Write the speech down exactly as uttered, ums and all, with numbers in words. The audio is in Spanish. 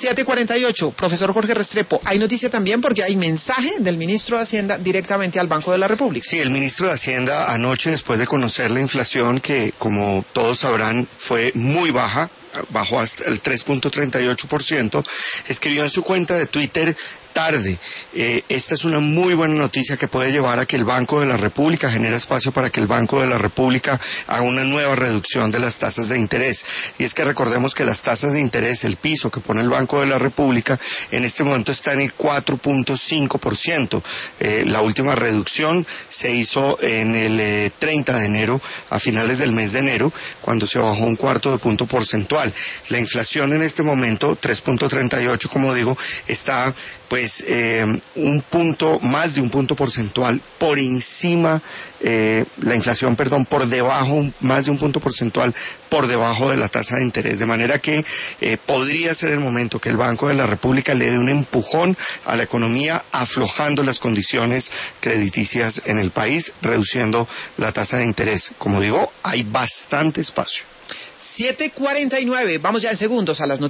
siete cuarenta y ocho, profesor Jorge Restrepo, hay noticia también porque hay mensaje del ministro de Hacienda directamente al Banco de la República. Sí, el ministro de Hacienda anoche, después de conocer la inflación, que como todos sabrán fue muy baja, bajó hasta el tres punto treinta y ocho por ciento, escribió en su cuenta de Twitter: tarde. Eh, esta es una muy buena noticia que puede llevar a que el Banco de la República genere espacio para que el Banco de la República haga una nueva reducción de las tasas de interés. Y es que recordemos que las tasas de interés, el piso que pone el Banco de la República, en este momento está en el cuatro punto cinco por ciento. Eh, la última reducción se hizo en el eh, treinta de enero, a finales del mes de enero, cuando se bajó un cuarto de punto porcentual. La inflación en este momento, tres punto treinta y ocho, como digo, está pues eh, un punto, más de un punto porcentual por encima, eh, la inflación, perdón, por debajo, más de un punto porcentual por debajo de la tasa de interés, de manera que eh, podría ser el momento que el Banco de la República le dé un empujón a la economía, aflojando las condiciones crediticias en el país, reduciendo la tasa de interés. Como digo, hay bastante espacio. siete cuarenta y nueve, vamos ya en segundos a las noticias.